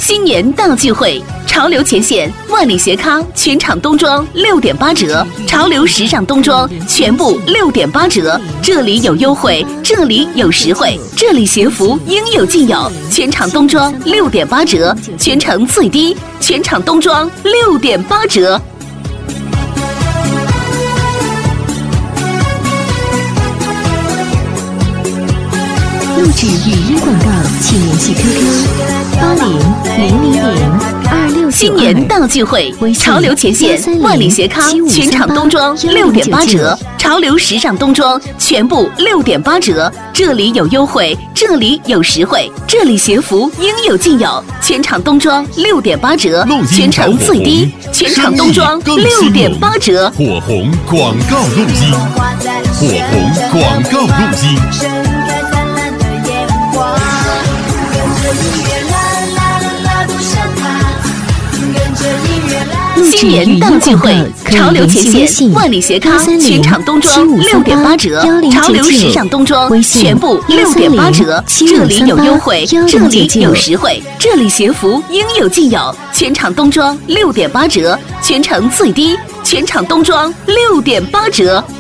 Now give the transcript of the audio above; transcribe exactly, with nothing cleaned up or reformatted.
新年大聚会，潮流前线，万里鞋咖全场冬装六点八折，潮流时尚冬装全部六点八折。这里有优惠，这里有实惠，这里鞋服应有尽有，全场冬装六点八折，全程最低，全场冬装六点八折。 录制语音广告，请联系 Q Q 八零零零零二六九二。 新年大聚会，潮流前线，万里鞋咖全场冬装六点八折，潮流时尚冬装全部六点八折。这里有优惠，这里有实惠，这里鞋服应有尽有，全场冬装六点八折，全程最低，全场冬装六点八折。 火红广告录音，火红广告录音。 新年大聚会，潮流前线，万里鞋咖全场冬装六点八折，潮流时尚冬装全部六点八折。这里有优惠，这里有实惠，这里鞋服应有尽有，全场冬装六点八折，全程最低，全场冬装六点八折。